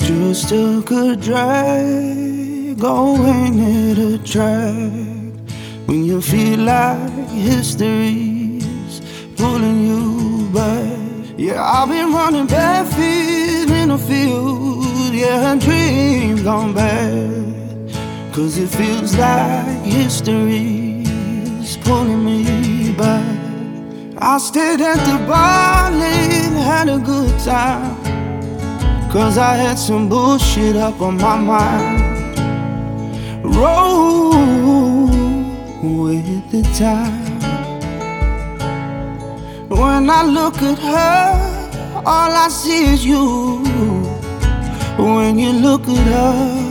Just a good drag, going at a track. When you feel like history's pulling you back. Yeah, I've been running bare feet in the field. Yeah, and dreams gone bad. Cause it feels like history's pulling me back. I stayed at the bar late, had a good time. Cause I had some bullshit up on my mind. Roll with the tide. When I look at her, all I see is you. When you look at her,